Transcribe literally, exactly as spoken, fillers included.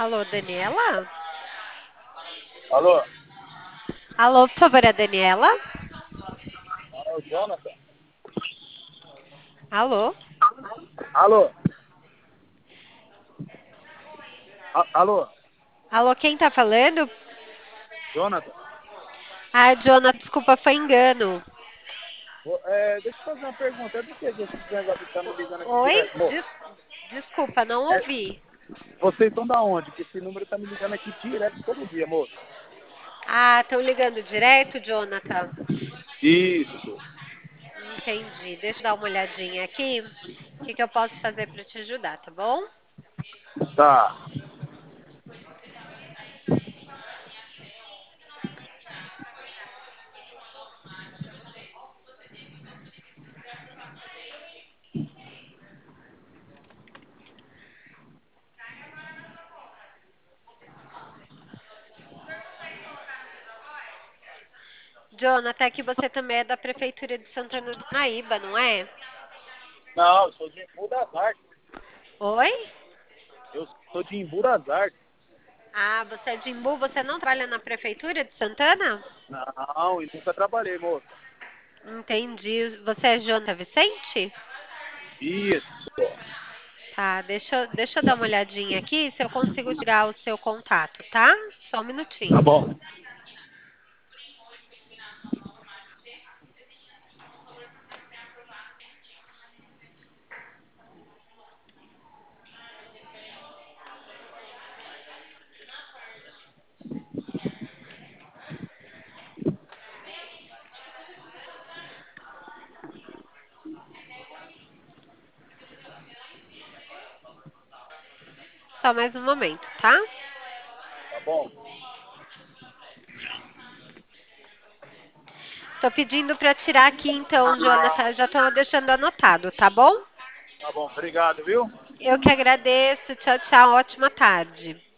Alô, Daniela? Alô? Alô, por favor, é a Daniela? É o Jonathan? Alô? Alô? A- alô? Alô, quem tá falando? Jonathan? Ah, Jonah, desculpa, foi engano. Ô, é, deixa eu fazer uma pergunta. É do que que esse negócio que tá me ligando aqui Oi? direto, moço? Des- Desculpa, não É, ouvi. vocês são da onde? Que esse número tá me ligando aqui direto todo dia, moço. Ah, estão ligando direto, Jonathan? Isso. Entendi. Deixa eu dar uma olhadinha aqui. O que que eu posso fazer para te ajudar, tá bom? Tá. Jonathan, é que você também é da Prefeitura de Santana do Naíba, não é? Não, eu sou de Embu das Artes. Oi? Eu sou de Embu das Artes. Ah, você é de Imbu, você não trabalha na Prefeitura de Santana? Não, e nunca trabalhei, moço. Entendi. Você é Jonathan Vicente? Isso. Tá, deixa, eu- deixa eu dar uma olhadinha aqui se eu consigo tirar o seu contato, tá? Só um Tá minutinho. bom. Só mais um momento, tá? Tá bom. Tô pedindo pra tirar aqui então, Jonathan. Já tô deixando anotado, tá bom? Tá bom. Obrigado, viu? Eu que agradeço. Tchau, tchau. Ótima tarde.